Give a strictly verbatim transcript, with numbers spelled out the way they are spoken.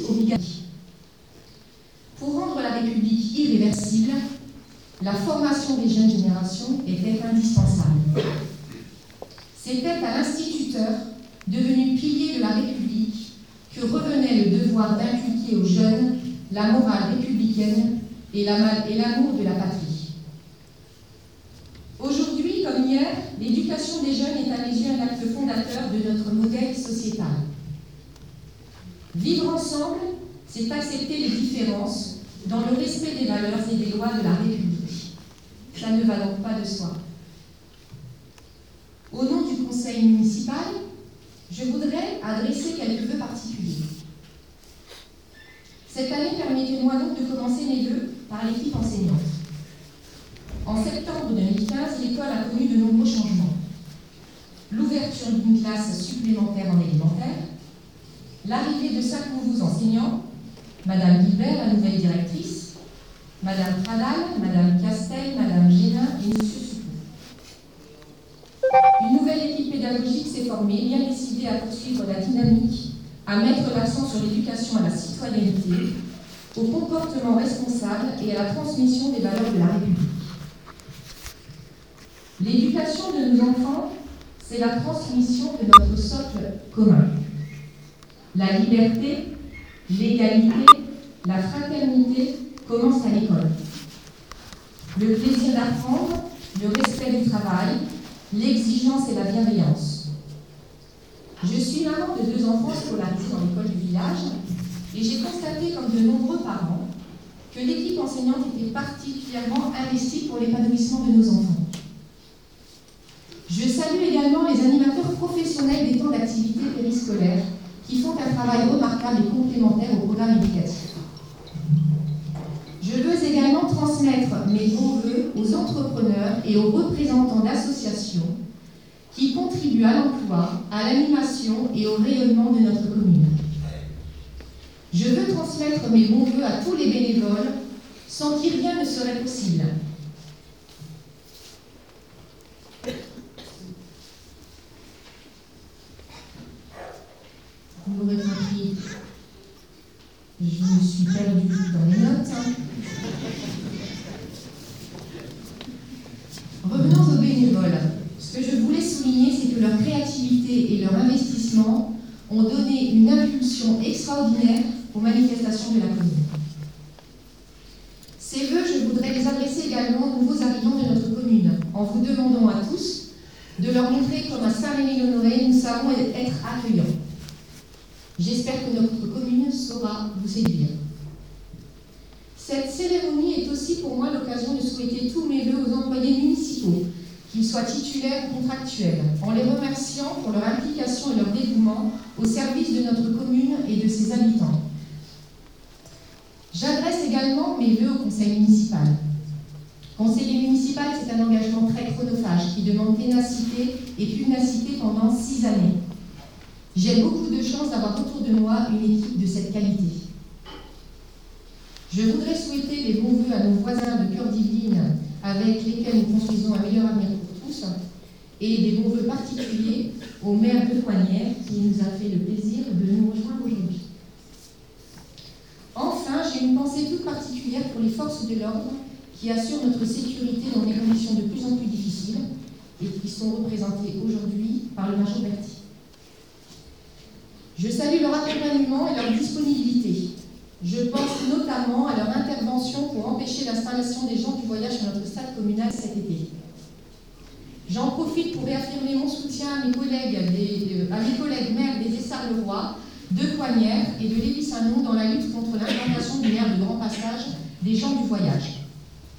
obligatoire. Pour rendre la République irréversible, la formation des jeunes générations était indispensable. C'était à l'instituteur, devenu pilier de la République, que revenait le devoir d'inculquer aux jeunes la morale républicaine et l'amour de la patrie. Aujourd'hui, comme hier, l'éducation des jeunes est à mes yeux un acte fondateur de notre modèle sociétal. Vivre ensemble, c'est accepter les différences dans le respect des valeurs et des lois de la République. Ça ne va donc pas de soi. Au nom du conseil municipal, je voudrais adresser quelques vœux particuliers. Cette année, permettez-moi donc de commencer mes vœux par l'équipe enseignante. En septembre deux mille quinze, l'école a connu de nombreux changements. L'ouverture d'une classe supplémentaire en élémentaire, l'arrivée de cinq nouveaux enseignants, Madame Guilbert, la nouvelle directrice, Madame Pradal, Madame Castel, Madame Génin et Monsieur Soukou. Une nouvelle équipe pédagogique s'est formée, bien décidée à poursuivre la dynamique, à mettre l'accent sur l'éducation à la citoyenneté, au comportement responsable et à la transmission des valeurs de la République. L'éducation de nos enfants, c'est la transmission de notre socle commun. La liberté, l'égalité, la fraternité commencent à l'école. Le plaisir d'apprendre, le respect du travail, l'exigence et la bienveillance. Je suis maman de deux enfants scolarisés dans l'école du village et j'ai constaté, comme de nombreux parents, que l'équipe enseignante était particulièrement investie pour l'épanouissement de nos enfants. Je salue également les animateurs professionnels des temps d'activité périscolaire qui font un travail remarquable et complémentaire au programme éducatif. Je veux également transmettre mes bons vœux aux entrepreneurs et aux représentants d'associations qui contribuent à l'emploi, à l'animation et au rayonnement de notre commune. Je veux transmettre mes bons vœux à tous les bénévoles sans qui rien ne serait possible. Vous l'aurez compris, je me suis perdue dans les notes. Revenons aux bénévoles. Ce que je voulais souligner, c'est que leur créativité et leur investissement ont donné une impulsion extraordinaire aux manifestations de la commune. Ces vœux, je voudrais les adresser également aux nouveaux arrivants de notre commune, en vous demandant à tous de leur montrer comme à Saint-Rémy-l'Honoré, nous savons être accueillants. J'espère que notre commune saura vous séduire. Cette cérémonie est aussi pour moi l'occasion de souhaiter tous mes vœux aux employés municipaux, qu'ils soient titulaires ou contractuels, en les remerciant pour leur implication et leur dévouement au service de notre commune et de ses habitants. J'adresse également mes vœux au conseil municipal. Conseiller municipal, c'est un engagement très chronophage qui demande ténacité et pugnacité pendant six années. J'ai beaucoup de chance d'avoir autour de moi une équipe de cette qualité. Je voudrais souhaiter les bons vœux à nos voisins de Cœur d'Yvelines avec lesquels nous construisons un meilleur avenir pour tous, et des bons vœux particuliers au maire de Coignières qui nous a fait le plaisir de nous rejoindre aujourd'hui. Enfin, j'ai une pensée toute particulière pour les forces de l'ordre qui assurent notre sécurité dans des conditions de plus en plus difficiles et qui sont représentées aujourd'hui par le major Berti. Je salue leur accompagnement et leur disponibilité. Je pense notamment à leur intervention pour empêcher l'installation des gens du voyage sur notre stade communal cet été. J'en profite pour réaffirmer mon soutien à mes collègues, des, à mes collègues maires des Essarts-le-Roi, de Coignières et de Lévis-Saint-Nom dans la lutte contre l'implantation du maire de Grand Passage des gens du voyage.